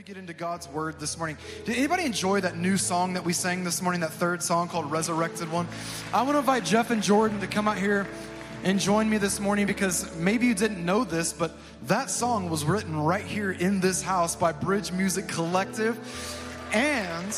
get into God's word this morning, did anybody enjoy that new song that we sang this morning, that third song called Resurrected One? I want to invite Jeff and Jordan to come out here and join me this morning, because maybe you didn't know this, but that song was written right here in this house by Bridge Music Collective. And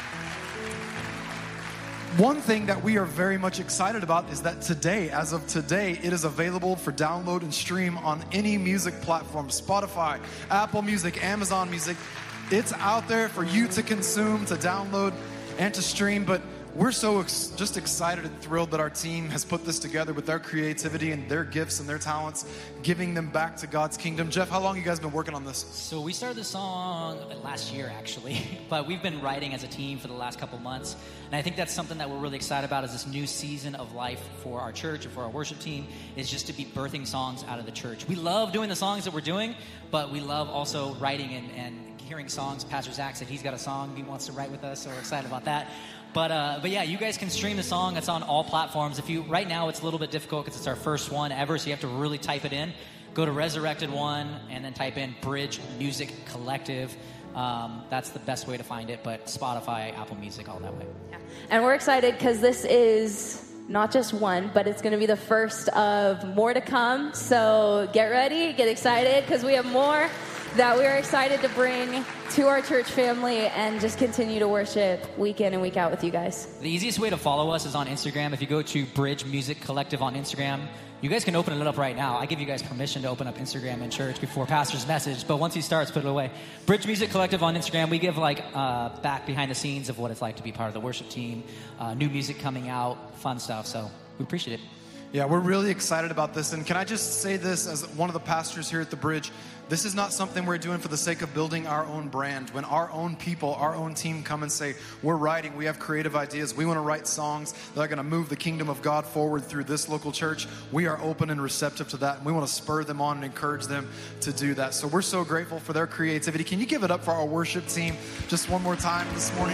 one thing that we are very much excited about is that today, as of today, it is available for download and stream on any music platform: Spotify, Apple Music, Amazon Music. It's out there for you to consume, to download, and to stream. But we're so just excited and thrilled that our team has put this together with their creativity and their gifts and their talents, giving them back to God's kingdom. Jeff, how long have you guys been working on this? So we started this song last year, actually, but we've been writing as a team for the last couple months. And I think that's something that we're really excited about, is this new season of life for our church and for our worship team, is just to be birthing songs out of the church. We love doing the songs that we're doing, but we love also writing and hearing songs. Pastor Zach said he's got a song he wants to write with us, so we're excited about that. But yeah, you guys can stream the song. It's on all platforms. Right now it's a little bit difficult because it's our first one ever, so you have to really type it in. Go to Resurrected One and then type in Bridge Music Collective. That's the best way to find it, but Spotify, Apple Music, all that way. Yeah. And we're excited because this is not just one, but it's going to be the first of more to come. So get ready, get excited, because we have more that we are excited to bring to our church family and just continue to worship week in and week out with you guys. The easiest way to follow us is on Instagram. If you go to Bridge Music Collective on Instagram, you guys can open it up right now. I give you guys permission to open up Instagram in church before Pastor's message, but once he starts, put it away. Bridge Music Collective on Instagram. We give back behind the scenes of what it's like to be part of the worship team, new music coming out, fun stuff. So we appreciate it. Yeah, we're really excited about this. And can I just say this as one of the pastors here at the Bridge? This is not something we're doing for the sake of building our own brand. When our own people, our own team come and say, we're writing, we have creative ideas, we want to write songs that are going to move the kingdom of God forward through this local church, we are open and receptive to that. And we want to spur them on and encourage them to do that. So we're so grateful for their creativity. Can you give it up for our worship team just one more time this morning?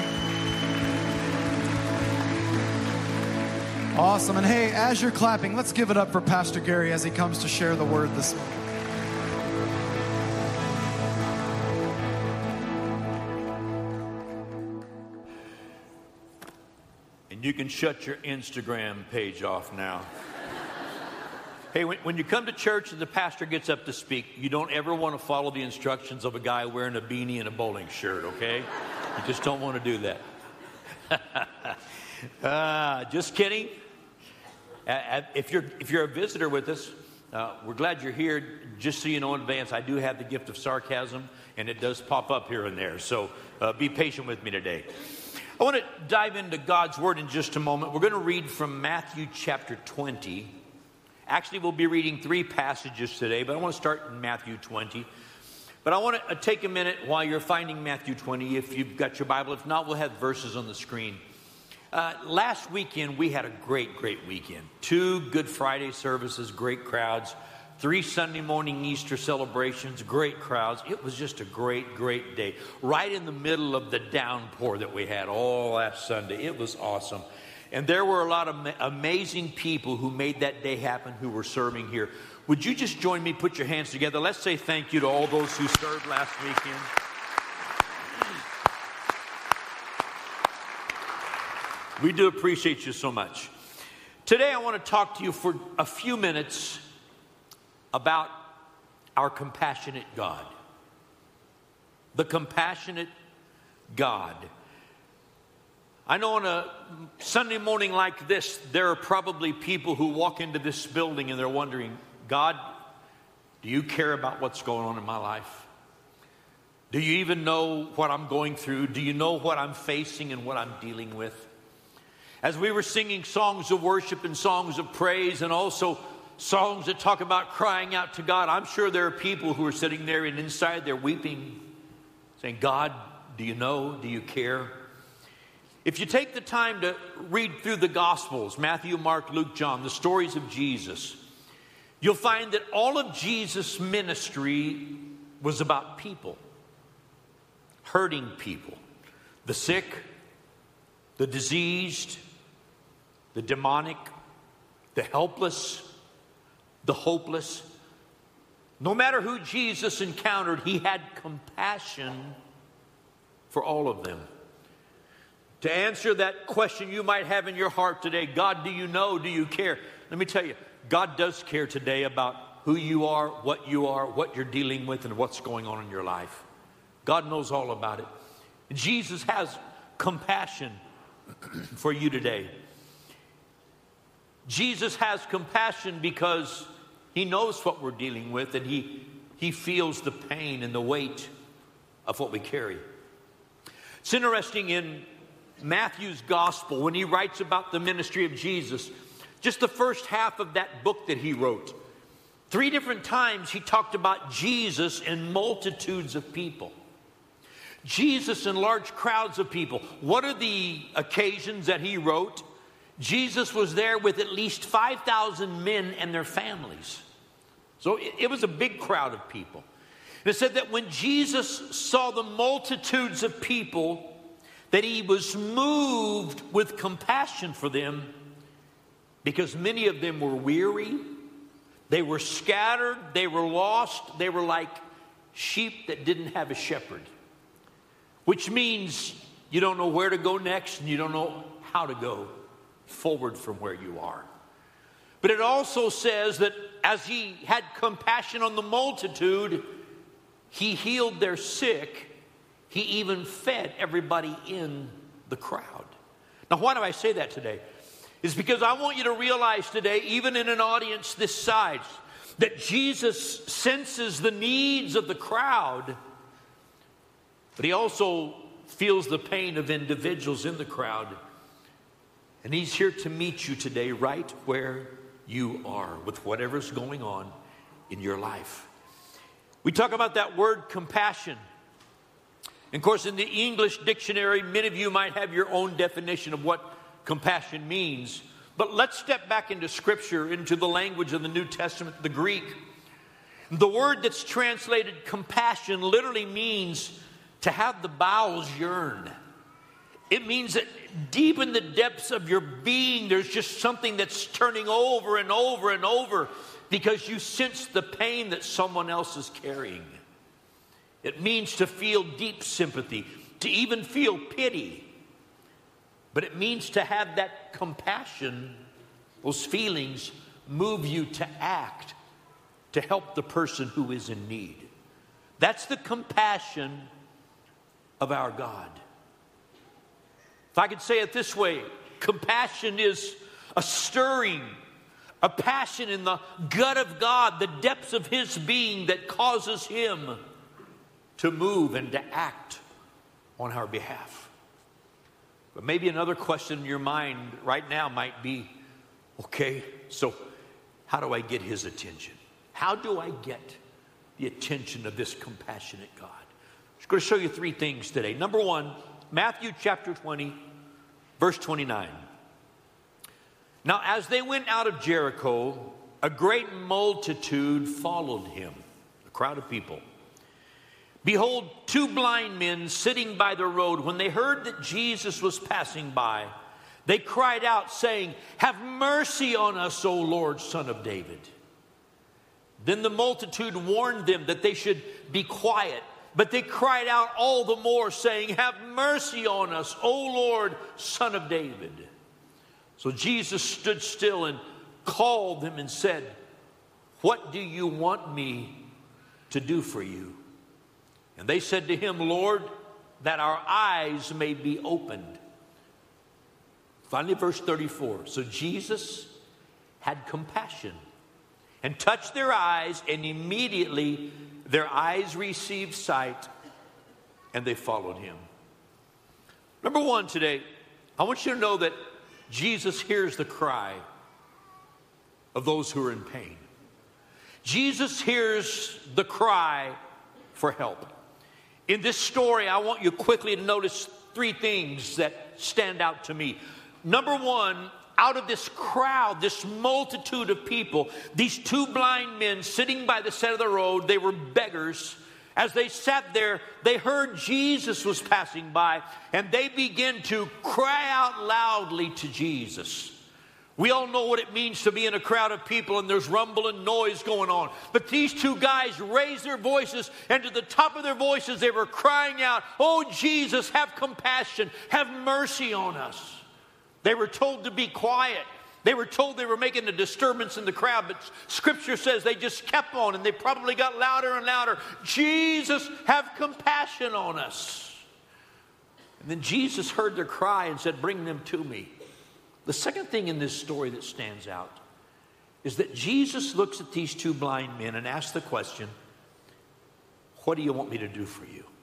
Awesome. And hey, as you're clapping, let's give it up for Pastor Gary as he comes to share the word this morning. And you can shut your Instagram page off now. Hey, when you come to church and the pastor gets up to speak, you don't ever want to follow the instructions of a guy wearing a beanie and a bowling shirt, okay? You just don't want to do that. Just kidding. If you're a visitor with us, we're glad you're here. Just so you know in advance, I do have the gift of sarcasm, and it does pop up here and there. So be patient with me today. I want to dive into God's Word in just a moment. We're going to read from Matthew chapter 20. Actually, we'll be reading 3 passages today, but I want to start in Matthew 20. But I want to take a minute while you're finding Matthew 20, if you've got your Bible. If not, we'll have verses on the screen. Last weekend, we had a great weekend. 2 Good Friday services, great crowds. 3 Sunday morning Easter celebrations, great crowds. It was just a great day. Right in the middle of the downpour that we had all last Sunday. It was awesome. And there were a lot of amazing people who made that day happen, who were serving here. Would you just join me, put your hands together? Let's say thank you to all those who served last weekend. We do appreciate you so much. Today I want to talk to you for a few minutes about our compassionate God. The compassionate God. I know on a Sunday morning like this, there are probably people who walk into this building and they're wondering, God, do you care about what's going on in my life? Do you even know what I'm going through? Do you know what I'm facing and what I'm dealing with? As we were singing songs of worship and songs of praise and also songs that talk about crying out to God, I'm sure there are people who are sitting there and inside they're weeping, saying, God, do you know? Do you care? If you take the time to read through the Gospels, Matthew, Mark, Luke, John, the stories of Jesus, you'll find that all of Jesus' ministry was about people, hurting people, the sick, the diseased, the demonic, the helpless, the hopeless. No matter who Jesus encountered, he had compassion for all of them. To answer that question you might have in your heart today, God, do you know? Do you care? Let me tell you, God does care today about who you are, what you're dealing with, and what's going on in your life. God knows all about it. Jesus has compassion for you today. Jesus has compassion because he knows what we're dealing with, and he feels the pain and the weight of what we carry. It's interesting in Matthew's gospel, when he writes about the ministry of Jesus, just the first half of that book that he wrote, 3 different times he talked about Jesus and multitudes of people. Jesus and large crowds of people. What are the occasions that he wrote? Jesus was there with at least 5,000 men and their families. So it was a big crowd of people. And it said that when Jesus saw the multitudes of people, that he was moved with compassion for them, because many of them were weary, they were scattered, they were lost, they were like sheep that didn't have a shepherd. Which means you don't know where to go next, and you don't know how to go forward from where you are. But it also says that as he had compassion on the multitude, he healed their sick. He even fed everybody in the crowd. Now, why do I say that today? It's because I want you to realize today, even in an audience this size, that Jesus senses the needs of the crowd, but he also feels the pain of individuals in the crowd. And he's here to meet you today right where you are with whatever's going on in your life. We talk about that word compassion. And of course, in the English dictionary, many of you might have your own definition of what compassion means. But let's step back into Scripture, into the language of the New Testament, the Greek. The word that's translated compassion literally means to have the bowels yearn. It means that deep in the depths of your being, there's just something that's turning over and over and over because you sense the pain that someone else is carrying. It means to feel deep sympathy, to even feel pity. But it means to have that compassion, those feelings, move you to act, to help the person who is in need. That's the compassion of our God. If I could say it this way, compassion is a stirring, a passion in the gut of God, the depths of his being that causes him to move and to act on our behalf. But maybe another question in your mind right now might be, okay, so how do I get his attention? How do I get the attention of this compassionate God? I'm just going to show you 3 things today. Number 1, Matthew chapter 20, verse 29. Now, as they went out of Jericho, a great multitude followed him, a crowd of people. Behold, 2 blind men sitting by the road, when they heard that Jesus was passing by, they cried out, saying, "Have mercy on us, O Lord, Son of David." Then the multitude warned them that they should be quiet. But they cried out all the more, saying, "Have mercy on us, O Lord, Son of David." So Jesus stood still and called them and said, "What do you want me to do for you?" And they said to him, "Lord, that our eyes may be opened." Finally, verse 34. So Jesus had compassion and touched their eyes, and immediately their eyes received sight, and they followed him. Number 1 today, I want you to know that Jesus hears the cry of those who are in pain. Jesus hears the cry for help. In this story, I want you quickly to notice 3 things that stand out to me. Number 1, out of this crowd, this multitude of people, these 2 blind men sitting by the side of the road, they were beggars. As they sat there, they heard Jesus was passing by, and they began to cry out loudly to Jesus. We all know what it means to be in a crowd of people and there's rumble and noise going on. But these two guys raised their voices, and to the top of their voices they were crying out, "Oh, Jesus, have compassion, have mercy on us." They were told to be quiet. They were told they were making a disturbance in the crowd, but Scripture says they just kept on, and they probably got louder and louder. "Jesus, have compassion on us." And then Jesus heard their cry and said, "Bring them to me." The second thing in this story that stands out is that Jesus looks at these two blind men and asks the question, "What do you want me to do for you?"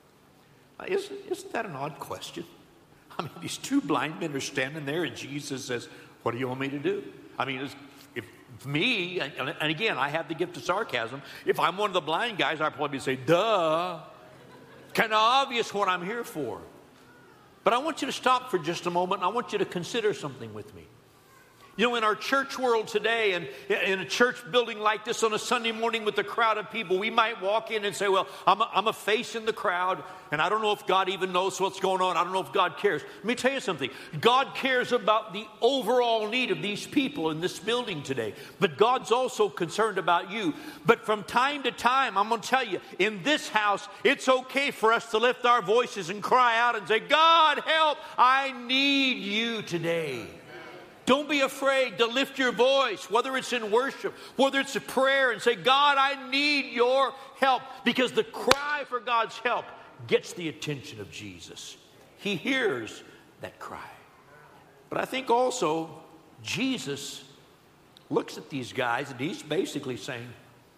Isn't that an odd question? I mean, these two blind men are standing there and Jesus says, "What do you want me to do?" I mean, if me, and again, I have the gift of sarcasm, if I'm one of the blind guys, I'd probably say, "Duh." Kind of obvious what I'm here for. But I want you to stop for just a moment, and I want you to consider something with me. You know, in our church world today, and in a church building like this on a Sunday morning with a crowd of people, we might walk in and say, "Well, I'm a face in the crowd, and I don't know if God even knows what's going on. I don't know if God cares." Let me tell you something. God cares about the overall need of these people in this building today. But God's also concerned about you. But from time to time, I'm going to tell you, in this house, it's okay for us to lift our voices and cry out and say, "God, help, I need you today." Don't be afraid to lift your voice, whether it's in worship, whether it's a prayer, and say, "God, I need your help," because the cry for God's help gets the attention of Jesus. He hears that cry. But I think also Jesus looks at these guys and he's basically saying,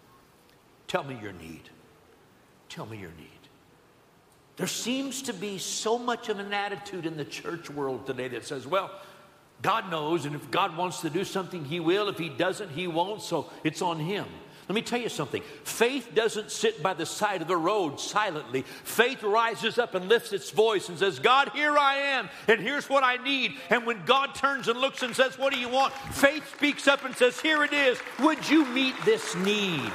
"Tell me your need. Tell me your need." There seems to be so much of an attitude in the church world today that says, "Well, God knows, and if God wants to do something, He will. If He doesn't, He won't, so it's on Him." Let me tell you something. Faith doesn't sit by the side of the road silently. Faith rises up and lifts its voice and says, "God, here I am, and here's what I need." And when God turns and looks and says, "What do you want?" faith speaks up and says, "Here it is. Would you meet this need?"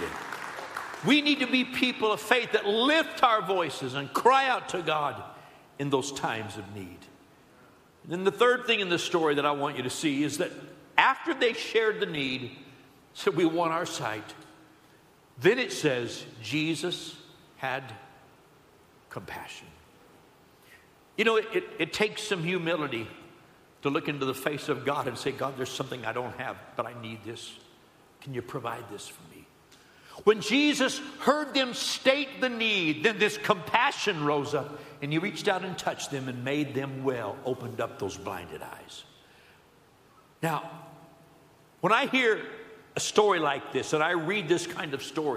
We need to be people of faith that lift our voices and cry out to God in those times of need. And then the third thing in the story that I want you to see is that after they shared the need, said, "We want our sight," then it says Jesus had compassion. You know, it takes some humility to look into the face of God and say, "God, there's something I don't have, but I need this. Can you provide this for me?" When Jesus heard them state the need, then this compassion rose up, and He reached out and touched them and made them well, opened up those blinded eyes. Now, when I hear a story like this, and I read this kind of story,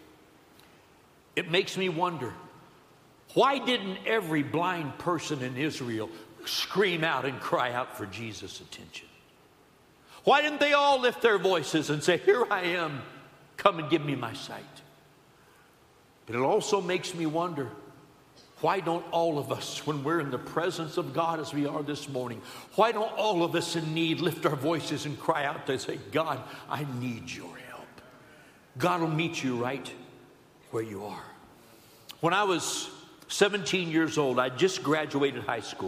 it makes me wonder, why didn't every blind person in Israel scream out and cry out for Jesus' attention? Why didn't they all lift their voices and say, "Here I am, come and give me my sight"? But it also makes me wonder, why don't all of us, when we're in the presence of God as we are this morning, why don't all of us in need lift our voices and cry out and say, "God, I need your help"? God will meet you right where you are. When I was 17 years old, I just graduated high school.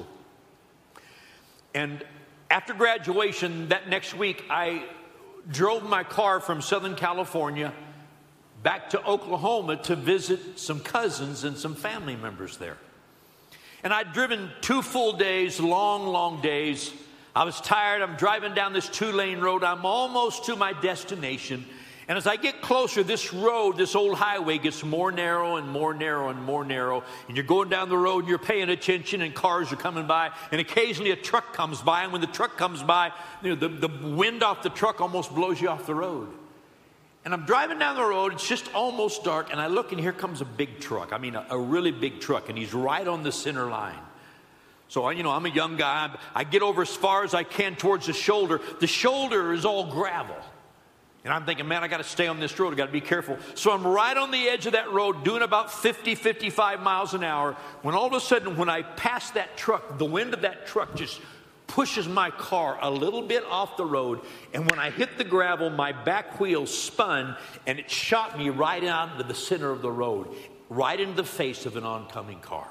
And after graduation, that next week, I drove my car from Southern California back to Oklahoma to visit some cousins and some family members there. And I'd driven 2 full days, long days. I was tired. I'm driving down this 2-lane road. I'm almost to my destination. And as I get closer, this road, this old highway gets more narrow and more narrow and more narrow. And you're going down the road and you're paying attention and cars are coming by. And occasionally a truck comes by. And when the truck comes by, you know, the wind off the truck almost blows you off the road. And I'm driving down the road. It's just almost dark. And I look and here comes a big truck. I mean, a really big truck. And he's right on the center line. So, you know, I'm a young guy. I get over as far as I can towards the shoulder. The shoulder is all gravel. And I'm thinking, man, I got to stay on this road. I got to be careful. So I'm right on the edge of that road doing about 50, 55 miles an hour. When all of a sudden, when I pass that truck, the wind of that truck just pushes my car a little bit off the road. And when I hit the gravel, my back wheel spun and it shot me right out into the center of the road, right into the face of an oncoming car.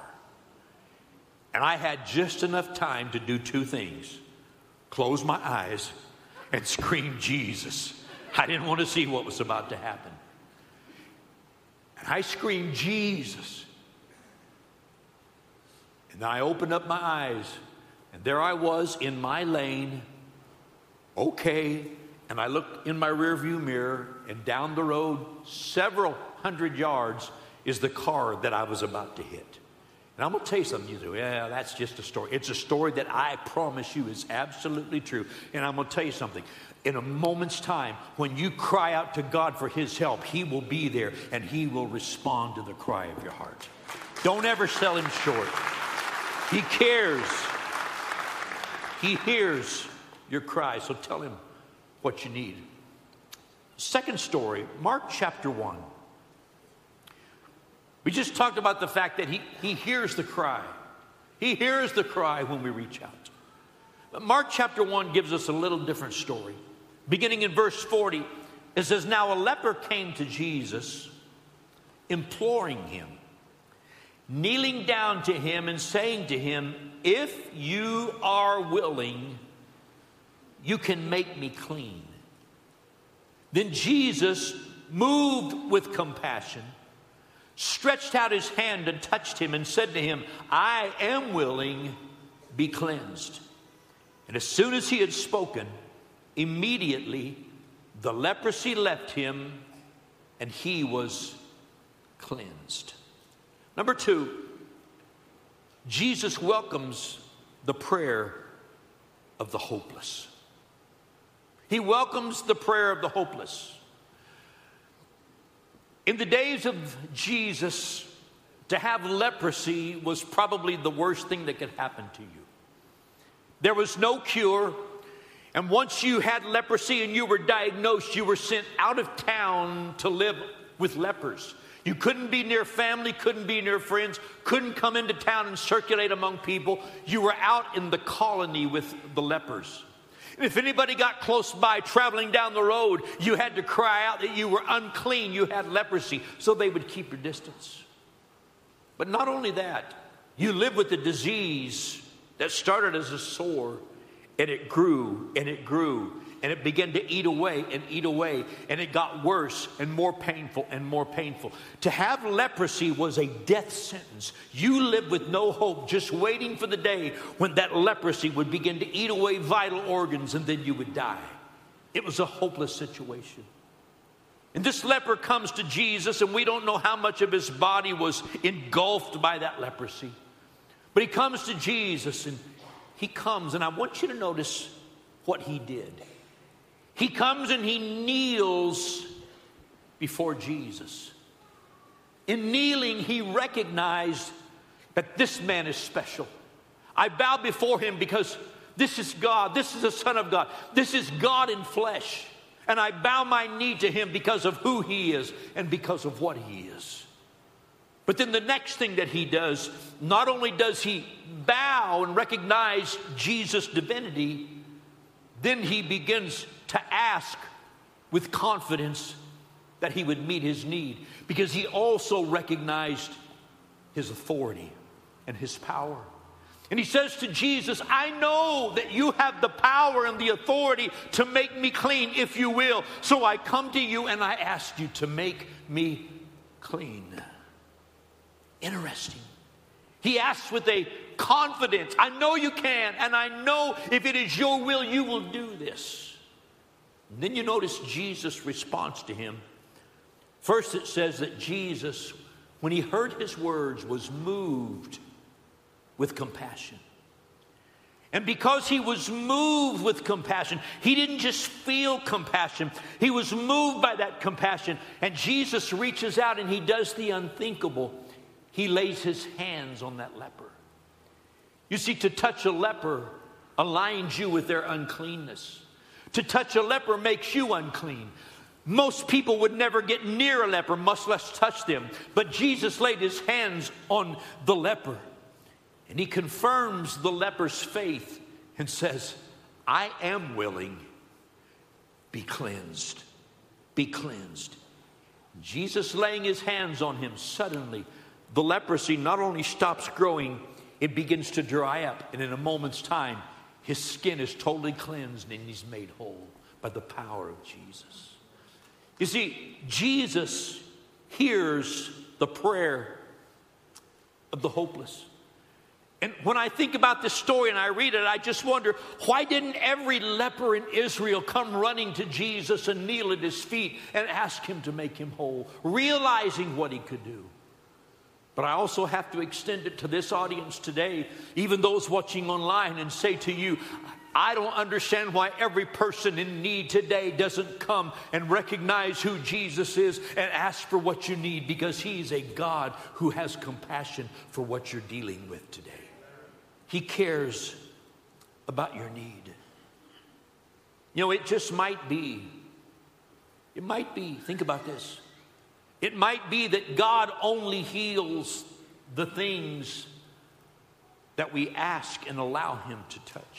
And I had just enough time to do 2 things. Close my eyes and screamed, Jesus. I didn't want to see what was about to happen. And I screamed, Jesus. And I opened up my eyes, and there I was in my lane, okay. And I looked in my rearview mirror, and down the road, several hundred yards, is the car that I was about to hit. And I'm going to tell you something. You say, yeah, that's just a story. It's a story that I promise you is absolutely true. And I'm going to tell you something. In a moment's time, when you cry out to God for his help, he will be there and he will respond to the cry of your heart. Don't ever sell him short. He cares. He hears your cry. So tell him what you need. Second story, Mark chapter 1. We just talked about the fact that he hears the cry. He hears the cry when we reach out. But Mark chapter 1 gives us a little different story. Beginning in verse 40, it says, now a leper came to Jesus, imploring him, kneeling down to him and saying to him, if you are willing, you can make me clean. Then Jesus, moved with compassion, stretched out his hand and touched him and said to him, I am willing, be cleansed. And as soon as he had spoken, immediately the leprosy left him and he was cleansed. Number 2, Jesus welcomes the prayer of the hopeless. He welcomes the prayer of the hopeless. In the days of Jesus, to have leprosy was probably the worst thing that could happen to you. There was no cure, and once you had leprosy and you were diagnosed, you were sent out of town to live with lepers. You couldn't be near family, couldn't be near friends, couldn't come into town and circulate among people. You were out in the colony with the lepers. And if anybody got close by traveling down the road, you had to cry out that you were unclean, you had leprosy, so they would keep your distance. But not only that, you lived with the disease that started as a sore, and it grew, and it grew, and it began to eat away, and it got worse and more painful and more painful. To have leprosy was a death sentence. You lived with no hope, just waiting for the day when that leprosy would begin to eat away vital organs, and then you would die. It was a hopeless situation. And this leper comes to Jesus, and we don't know how much of his body was engulfed by that leprosy. But he comes to Jesus, and he comes, and I want you to notice what he did. He comes and he kneels before Jesus. In kneeling, he recognized that this man is special. I bow before him because this is God. This is the Son of God. This is God in flesh. And I bow my knee to him because of who he is and because of what he is. But then the next thing that he does, not only does he bow and recognize Jesus' divinity, then he begins to ask with confidence that he would meet his need, because he also recognized his authority and his power. And he says to Jesus, I know that you have the power and the authority to make me clean if you will. So I come to you and I ask you to make me clean. Interesting. He asks with a confidence, I know you can, and I know if it is your will, you will do this. And then you notice Jesus' response to him. First it says that Jesus, when he heard his words, was moved with compassion. And because he was moved with compassion, he didn't just feel compassion. He was moved by that compassion. And Jesus reaches out and he does the unthinkable. He lays his hands on that leper. You see, to touch a leper aligns you with their uncleanness. To touch a leper makes you unclean. Most people would never get near a leper, much less touch them. But Jesus laid his hands on the leper. And he confirms the leper's faith and says, I am willing. Be cleansed. Be cleansed. Jesus laying his hands on him, suddenly the leprosy not only stops growing, it begins to dry up. And in a moment's time, his skin is totally cleansed and he's made whole. by the power of Jesus. You see, Jesus hears the prayer of the hopeless. And when I think about this story and I read it, I just wonder, why didn't every leper in Israel come running to Jesus and kneel at his feet and ask him to make him whole, realizing what he could do? But I also have to extend it to this audience today, even those watching online, and say to you, I don't understand why every person in need today doesn't come and recognize who Jesus is and ask for what you need, because he's a God who has compassion for what you're dealing with today. He cares about your need. You know, it just might be, think about this. It might be that God only heals the things that we ask and allow him to touch.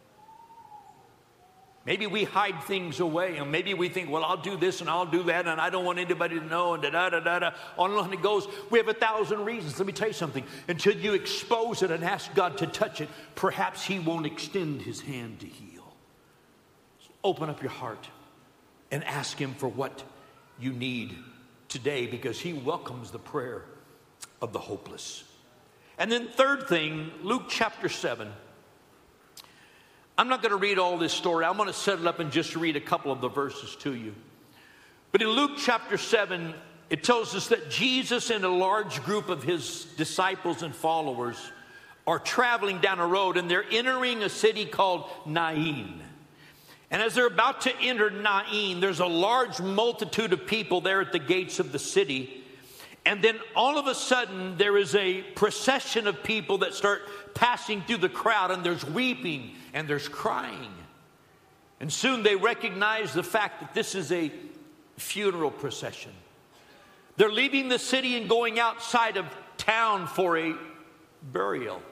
Maybe we hide things away, and maybe we think, well, I'll do this and I'll do that, and I don't want anybody to know, and da-da-da-da-da. On and on it goes. We have 1,000 reasons. Let me tell you something. Until you expose it and ask God to touch it, perhaps he won't extend his hand to heal. So open up your heart and ask him for what you need today, because he welcomes the prayer of the hopeless. And then third thing, Luke chapter 7. I'm not going to read all this story. I'm going to set it up and just read a couple of the verses to you. But in Luke chapter 7, it tells us that Jesus and a large group of his disciples and followers are traveling down a road, and they're entering a city called Nain. And as they're about to enter Nain, there's a large multitude of people there at the gates of the city. And then all of a sudden, there is a procession of people that start passing through the crowd, and there's weeping and there's crying. And soon they recognize the fact that this is a funeral procession. They're leaving the city and going outside of town for a burial.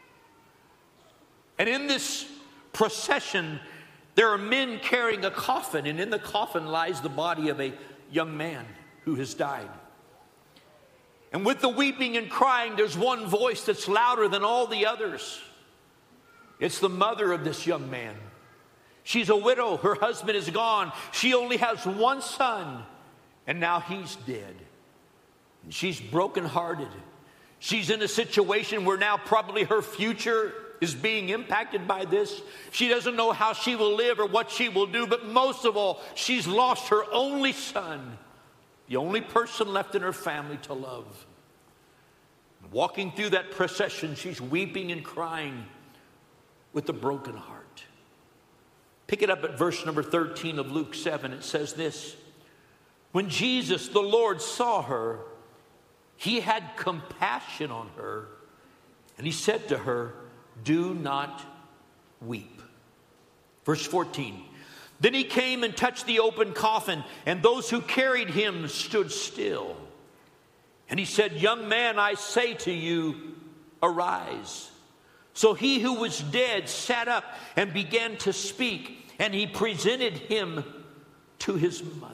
And in this procession, there are men carrying a coffin, and in the coffin lies the body of a young man who has died. And with the weeping and crying, there's one voice that's louder than all the others. It's the mother of this young man. She's a widow. Her husband is gone. She only has one son, and now he's dead. And she's brokenhearted. She's in a situation where now probably her future is being impacted by this. She doesn't know how she will live or what she will do, but most of all, she's lost her only son, the only person left in her family to love. Walking through that procession, she's weeping and crying with a broken heart. Pick it up at verse number 13 of Luke 7. It says this: when Jesus, the Lord, saw her, he had compassion on her, and he said to her, do not weep. Verse 14. Then he came and touched the open coffin, and those who carried him stood still. And he said, young man, I say to you, arise. So he who was dead sat up and began to speak, and he presented him to his mother.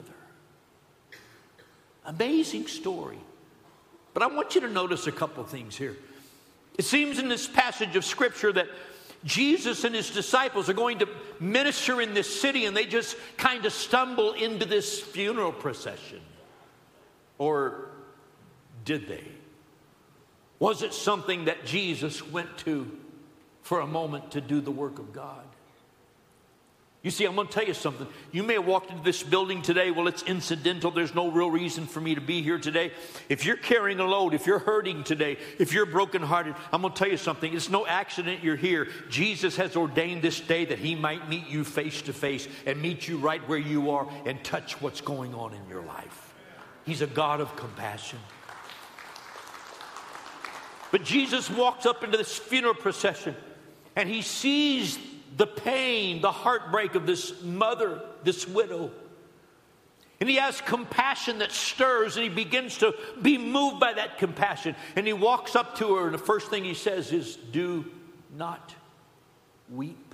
Amazing story. But I want you to notice a couple things here. It seems in this passage of Scripture that Jesus and his disciples are going to minister in this city, and they just kind of stumble into this funeral procession. Or did they? Was it something that Jesus went to for a moment to do the work of God? You see, I'm going to tell you something. You may have walked into this building today. Well, it's incidental. There's no real reason for me to be here today. If you're carrying a load, if you're hurting today, if you're brokenhearted, I'm going to tell you something. It's no accident you're here. Jesus has ordained this day that he might meet you face to face and meet you right where you are and touch what's going on in your life. He's a God of compassion. But Jesus walks up into this funeral procession, and he sees the pain, the heartbreak of this mother, this widow. And he has compassion that stirs, and he begins to be moved by that compassion. And he walks up to her, and the first thing he says is, do not weep.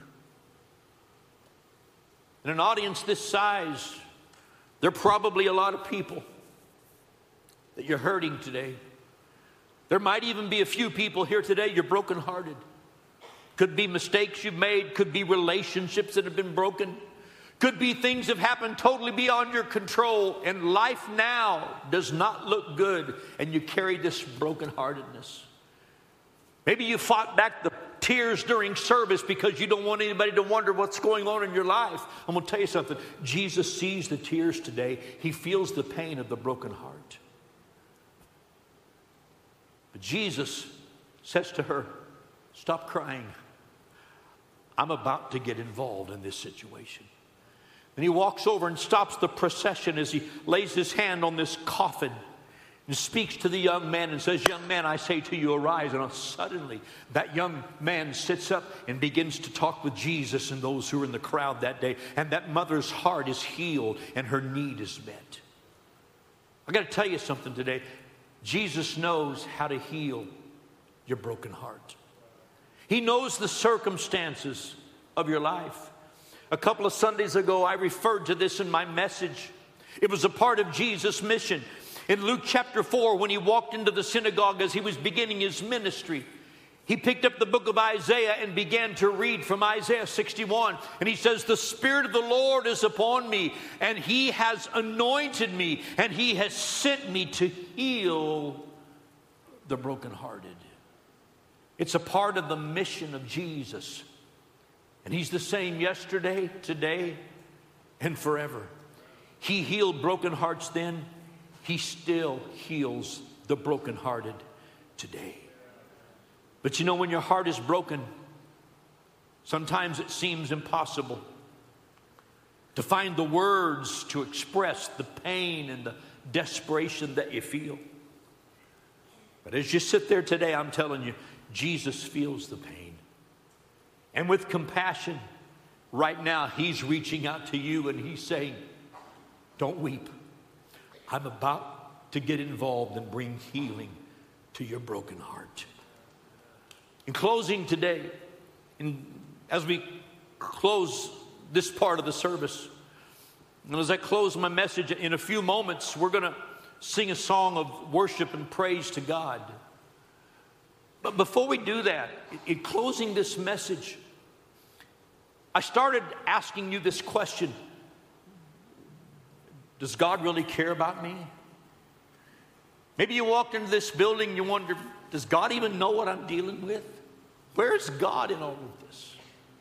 In an audience this size, there are probably a lot of people that you're hurting today. There might even be a few people here today, you're brokenhearted. Could be mistakes you've made, could be relationships that have been broken, Could be things have happened totally beyond your control, and life now does not look good, and you carry this brokenheartedness. Maybe you fought back the tears during service because you don't want anybody to wonder what's going on in your life. I'm going to tell you something. Jesus sees the tears today. He feels the pain of the broken heart. But Jesus says to her, stop crying. I'm about to get involved in this situation. And he walks over and stops the procession as he lays his hand on this coffin and speaks to the young man and says, young man, I say to you, arise. And suddenly that young man sits up and begins to talk with Jesus and those who were in the crowd that day. And that mother's heart is healed and her need is met. I got to tell you something today. Jesus knows how to heal your broken heart. He knows the circumstances of your life. A couple of Sundays ago, I referred to this in my message. It was a part of Jesus' mission. In Luke chapter 4, when he walked into the synagogue as he was beginning his ministry, he picked up the book of Isaiah and began to read from Isaiah 61. And he says, the Spirit of the Lord is upon me, and he has anointed me, and he has sent me to heal the brokenhearted. It's a part of the mission of Jesus. And he's the same yesterday, today, and forever. He healed broken hearts then. He still heals the brokenhearted today. But you know, when your heart is broken, sometimes it seems impossible to find the words to express the pain and the desperation that you feel. But as you sit there today, I'm telling you, Jesus feels the pain. And with compassion, right now, he's reaching out to you and he's saying, don't weep. I'm about to get involved and bring healing to your broken heart. In closing today, as we close this part of the service, and as I close my message, in a few moments, we're going to sing a song of worship and praise to God. But before we do that, in closing this message, I started asking you this question. Does God really care about me? Maybe you walked into this building and you wonder, does God even know what I'm dealing with? Where's God in all of this?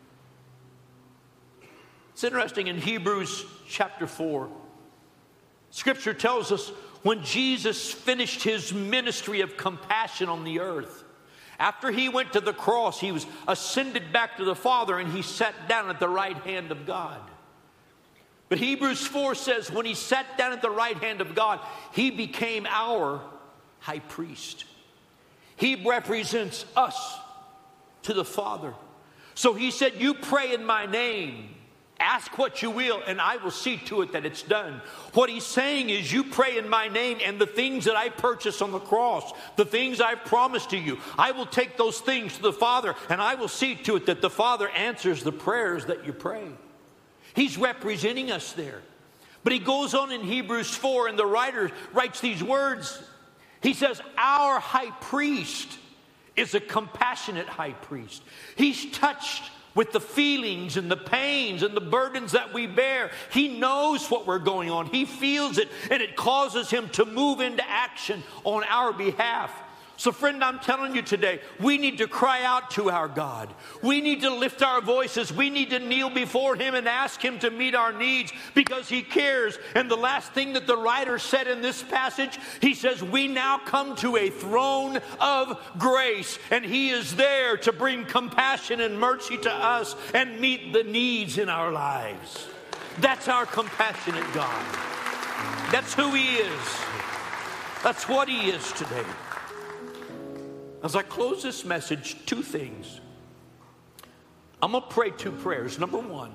It's interesting, in Hebrews chapter 4, Scripture tells us when Jesus finished his ministry of compassion on the earth, after he went to the cross, he was ascended back to the Father and he sat down at the right hand of God. But Hebrews 4 says when he sat down at the right hand of God, he became our high priest. He represents us to the Father. So he said, you pray in my name. Ask what you will, and I will see to it that it's done. What he's saying is, you pray in my name, and the things that I purchased on the cross, the things I've promised to you, I will take those things to the Father, and I will see to it that the Father answers the prayers that you pray. He's representing us there. But he goes on in Hebrews 4, and the writer writes these words. He says, our high priest is a compassionate high priest. He's touched with the feelings and the pains and the burdens that we bear. He knows what we're going on. He feels it, and it causes him to move into action on our behalf. So friend, I'm telling you today, we need to cry out to our God. We need to lift our voices. We need to kneel before him and ask him to meet our needs because he cares. And the last thing that the writer said in this passage, he says, we now come to a throne of grace, and he is there to bring compassion and mercy to us and meet the needs in our lives. That's our compassionate God. That's who he is. That's what he is today. As I close this message, two things. I'm going to pray two prayers. Number one,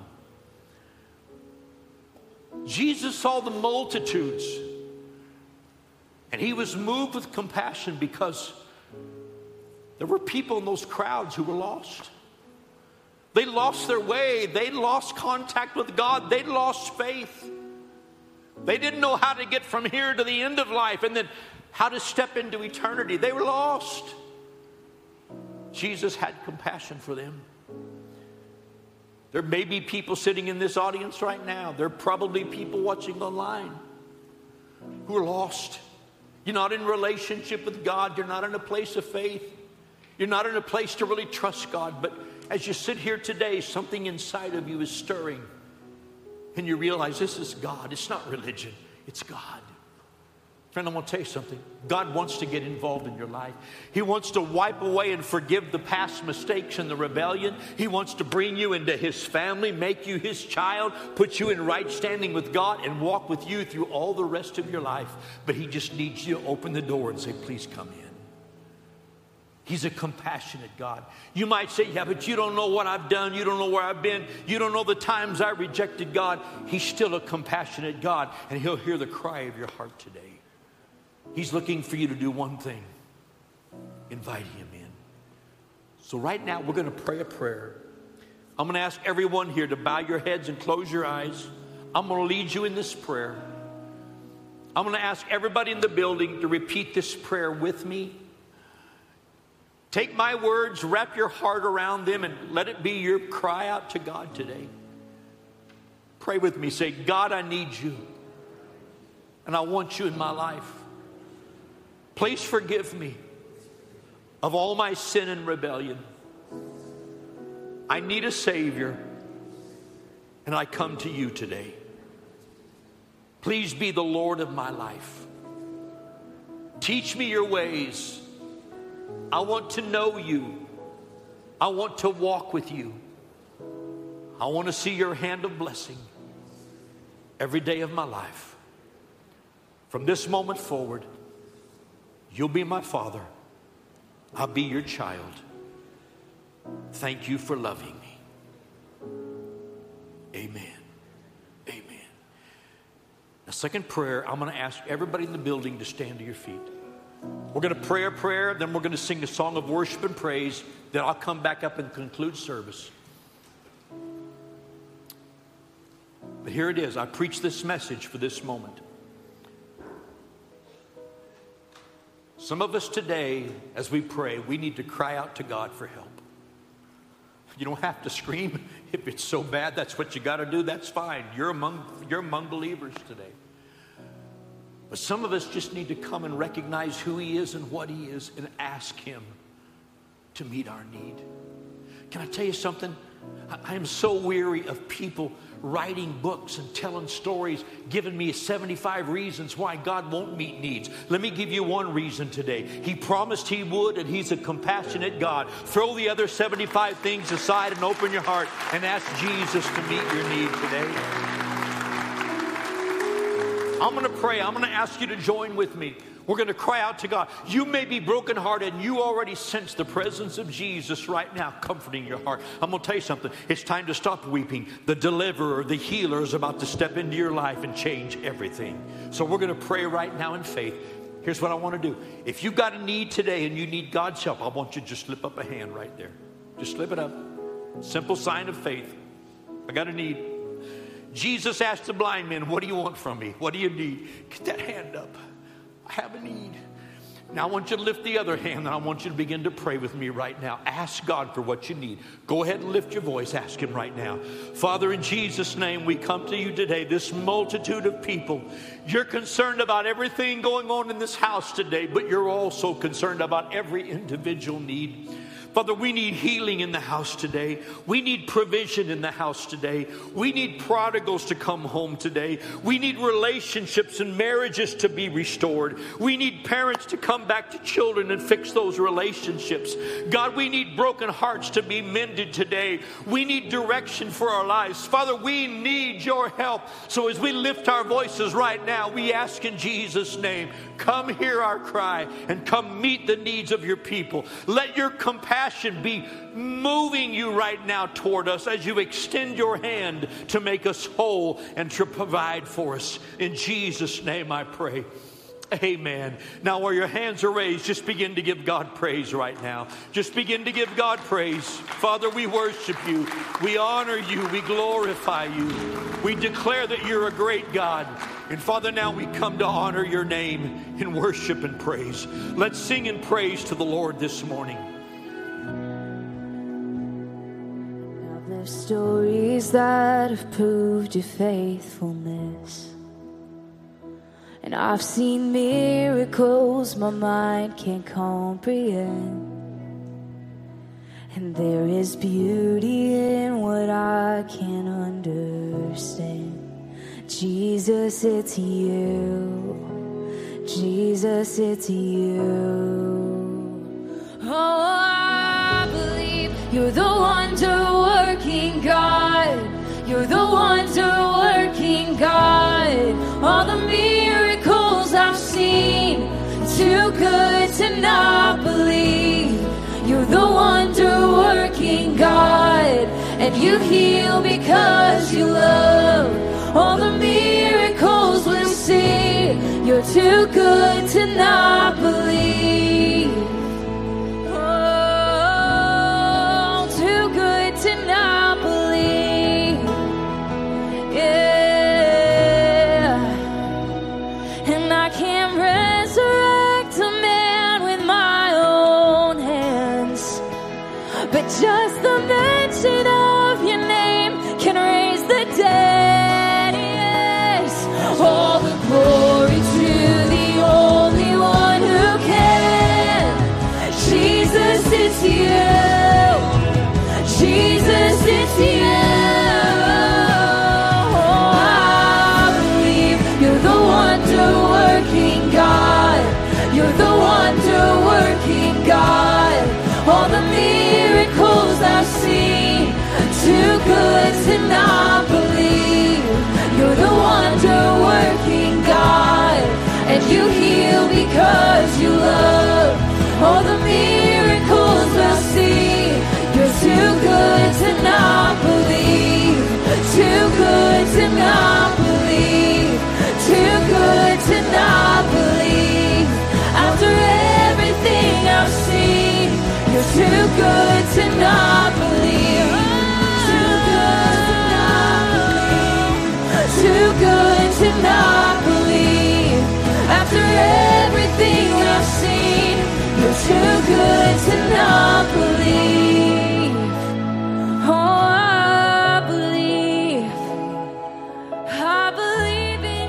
Jesus saw the multitudes, and he was moved with compassion because there were people in those crowds who were lost. They lost their way. They lost contact with God. They lost faith. They didn't know how to get from here to the end of life and then how to step into eternity. They were lost. Jesus had compassion for them. There may be people sitting in this audience right now. There are probably people watching online who are lost. You're not in relationship with God. You're not in a place of faith. You're not in a place to really trust God. But as you sit here today, something inside of you is stirring. And you realize this is God. It's not religion. It's God. Friend, I want to tell you something. God wants to get involved in your life. He wants to wipe away and forgive the past mistakes and the rebellion. He wants to bring you into His family, make you His child, put you in right standing with God, and walk with you through all the rest of your life. But He just needs you to open the door and say, please come in. He's a compassionate God. You might say, yeah, but you don't know what I've done. You don't know where I've been. You don't know the times I rejected God. He's still a compassionate God, and He'll hear the cry of your heart today. He's looking for you to do one thing. Invite Him in. So right now, we're going to pray a prayer. I'm going to ask everyone here to bow your heads and close your eyes. I'm going to lead you in this prayer. I'm going to ask everybody in the building to repeat this prayer with me. Take my words, wrap your heart around them, and let it be your cry out to God today. Pray with me. Say, God, I need you, and I want you in my life. Please forgive me of all my sin and rebellion. I need a Savior, and I come to you today. Please be the Lord of my life. Teach me your ways. I want to know you. I want to walk with you. I want to see your hand of blessing every day of my life. From this moment forward, you'll be my Father. I'll be your child. Thank you for loving me. Amen. Amen. The second prayer, I'm going to ask everybody in the building to stand to your feet. We're going to pray a prayer, then we're going to sing a song of worship and praise. Then I'll come back up and conclude service. But here it is. I preach this message for this moment. Some of us today, as we pray, we need to cry out to God for help. You don't have to scream. If it's so bad, that's what you got to do. That's fine. You're among believers today. But some of us just need to come and recognize who He is and what He is and ask Him to meet our need. Can I tell you something? I am so weary of people writing books and telling stories, giving me 75 reasons why God won't meet needs. Let me give you one reason today. He promised He would, and He's a compassionate God. Throw the other 75 things aside and open your heart and ask Jesus to meet your need today. I'm going to pray. I'm going to ask you to join with me. We're going to cry out to God. You may be brokenhearted and you already sense the presence of Jesus right now comforting your heart. I'm going to tell you something. It's time to stop weeping. The deliverer, the healer is about to step into your life and change everything. So we're going to pray right now in faith. Here's what I want to do. If you've got a need today and you need God's help, I want you to just slip up a hand right there. Just slip it up. Simple sign of faith. I got a need. Jesus asked the blind man, what do you want from me? What do you need? Get that hand up. I have a need. Now I want you to lift the other hand, and I want you to begin to pray with me right now. Ask God for what you need. Go ahead and lift your voice. Ask Him right now. Father, in Jesus' name, we come to you today, this multitude of people. You're concerned about everything going on in this house today, but you're also concerned about every individual need. Father, we need healing in the house today. We need provision in the house today. We need prodigals to come home today. We need relationships and marriages to be restored. We need parents to come back to children and fix those relationships. God, we need broken hearts to be mended today. We need direction for our lives. Father, we need your help. So as we lift our voices right now, we ask in Jesus' name, come hear our cry and come meet the needs of your people. Let your compassion be moving you right now toward us as you extend your hand to make us whole and to provide for us. In Jesus' name I pray. Amen. Now where your hands are raised, just begin to give God praise right now. Just begin to give God praise. Father, we worship you. We honor you. We glorify you. We declare that you're a great God. And Father, now we come to honor your name in worship and praise. Let's sing in praise to the Lord this morning. The There's stories that have proved your faithfulness, and I've seen miracles my mind can't comprehend. And there is beauty in what I can't understand. Jesus, it's you. Jesus, it's you. Oh, I believe you're the wonder-working God. You're the wonder-working God. All the miracles I've seen, too good to not believe. You're the wonder-working God, and you heal because you love. All the miracles we'll see, you're too good to not believe. Oh, too good to not believe. Yeah. And I can't resurrect a man with my own hands, but just the mention of your name can raise the dead. Yes. All the glory to the only one who can. Jesus, it's you. Jesus, it's you. Oh, I believe you're the wonder-working God. You're the wonder-working God. All the miracles I've seen, too good to not believe. You're the wonder-working God, and you heal because you love. All the miracles we'll see, you're too good to not believe. Too good to not believe. Too good to not believe. After everything I've seen, you're too good to not believe. Too good to not believe. Too good to not believe. After everything I've seen, you're too good to not believe. Oh, I believe in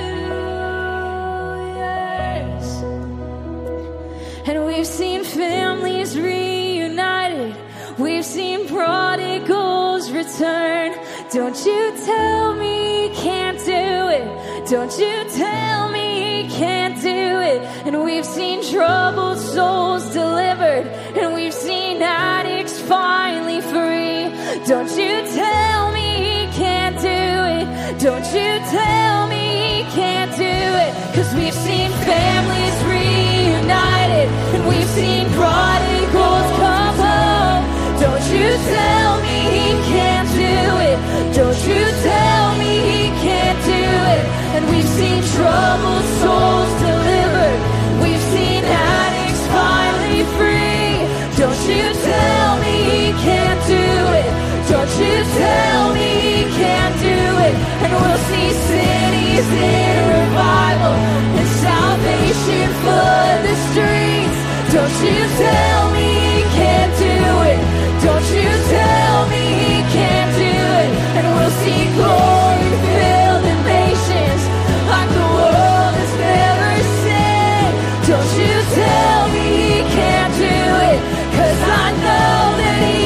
you, yes. And we've seen families reunited. We've seen prodigals return. Don't you tell me he can't do it. Don't you tell me he can't do it. And we've seen troubled souls delivered. And we've seen addicts finally free. Don't you tell me he can't do it. Don't you tell me he can't do it. 'Cause we've seen families reunited. And we've seen prodigals come home. Don't you tell me he can't do it. Don't you tell me he can't do it. And we've seen troubled souls delivered. We've seen addicts finally free. Don't you tell me he can't do it. Don't you tell me he can't do it. And we'll see cities in revival and salvation flood the streets. Don't you tell me he can't do it. Don't you tell me he can't do it. And we'll see glory fill the nations like the world has never seen. Don't you tell me he can't do it. 'Cause I know that he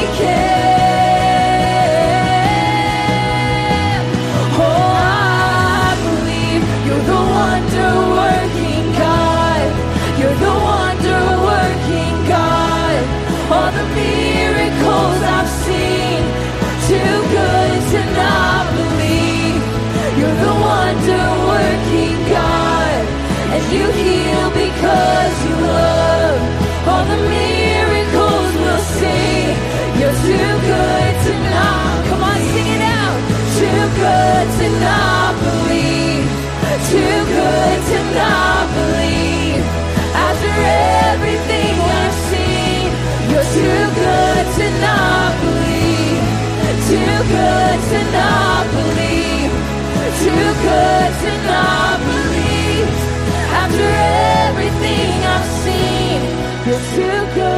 can. Oh, I believe you're the wonder-working God. You're the wonder-working God. All the miracles I've seen, too good to not believe. You're the wonder-working God, and you heal because you love. All the miracles we'll see, you're too good to not. Come on, sing it out. Too good to not believe. Too good to not believe. After everything I've seen, you're too good to not believe. Too good to not believe. Too good to not believe. After everything I've seen, you're too good.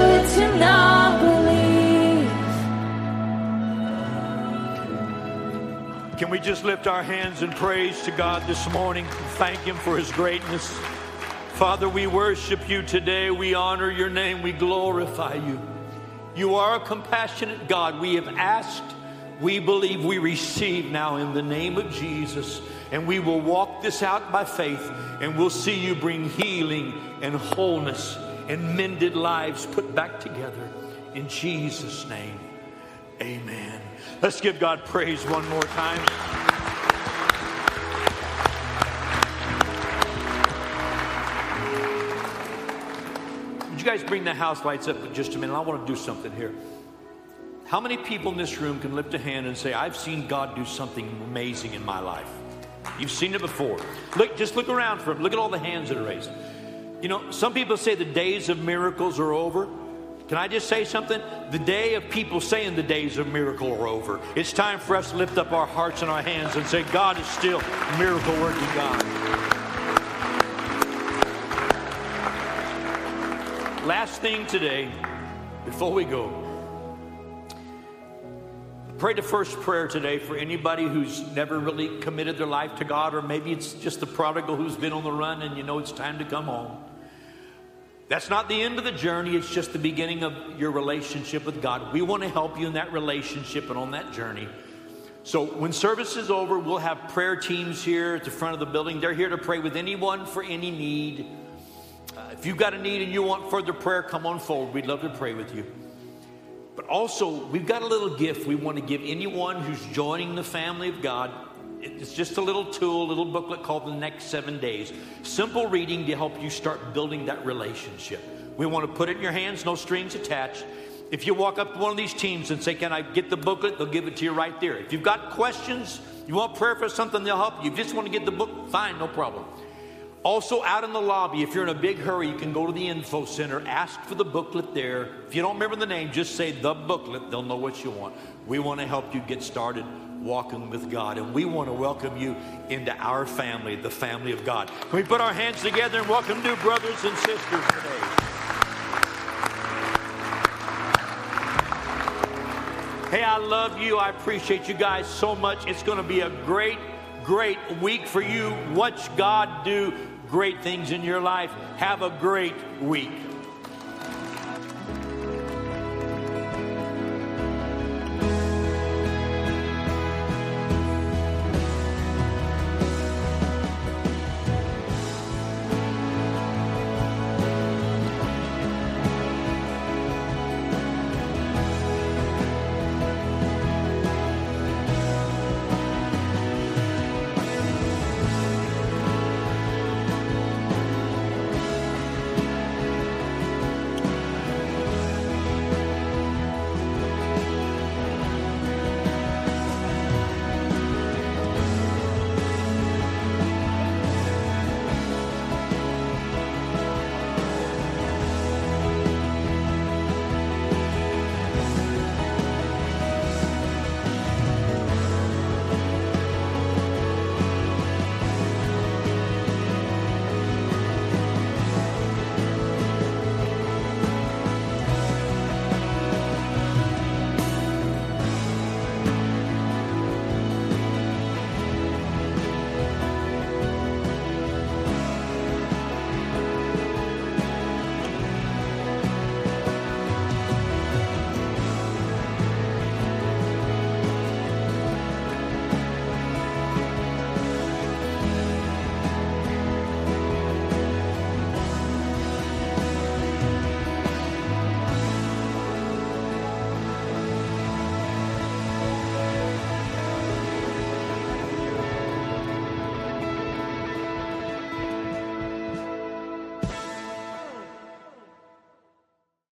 Can we just lift our hands in praise to God this morning? Thank Him for His greatness. Father, we worship You today. We honor Your name. We glorify You. You are a compassionate God. We have asked, we believe, we receive now in the name of Jesus. And we will walk this out by faith, and we'll see You bring healing and wholeness and mended lives put back together. In Jesus' name, amen. Let's give God praise one more time. Would you guys bring the house lights up for just a minute? I want to do something here. How many people in this room can lift a hand and say, I've seen God do something amazing in my life? You've seen it before. Just look around for it. Look at all the hands that are raised. You know, some people say the days of miracles are over. Can I just say something? The day of people saying the days of miracle are over. It's time for us to lift up our hearts and our hands and say, God is still a miracle working God. Last thing today, before we go, pray the first prayer today for anybody who's never really committed their life to God, or maybe it's just the prodigal who's been on the run and you know it's time to come home. That's not the end of the journey. It's just the beginning of your relationship with God. We want to help you in that relationship and on that journey. So when service is over, we'll have prayer teams here at the front of the building. They're here to pray with anyone for any need. If you've got a need and you want further prayer, come on forward. We'd love to pray with you. But also, we've got a little gift we want to give anyone who's joining the family of God. It's just a little tool, a little booklet called The Next 7 Days. Simple reading to help you start building that relationship. We want to put it in your hands, no strings attached. If you walk up to one of these teams and say, can I get the booklet? They'll give it to you right there. If you've got questions, you want prayer for something, they'll help you. If you just want to get the book, fine, no problem. Also, out in the lobby, if you're in a big hurry, you can go to the info center, ask for the booklet there. If you don't remember the name, just say the booklet. They'll know what you want. We want to help you get started walking with God, and we want to welcome you into our family, the family of God. Can we put our hands together and welcome new brothers and sisters today? Hey, I love you. I appreciate you guys so much. It's going to be a great week for you. Watch God do great things in your life. Have a great week.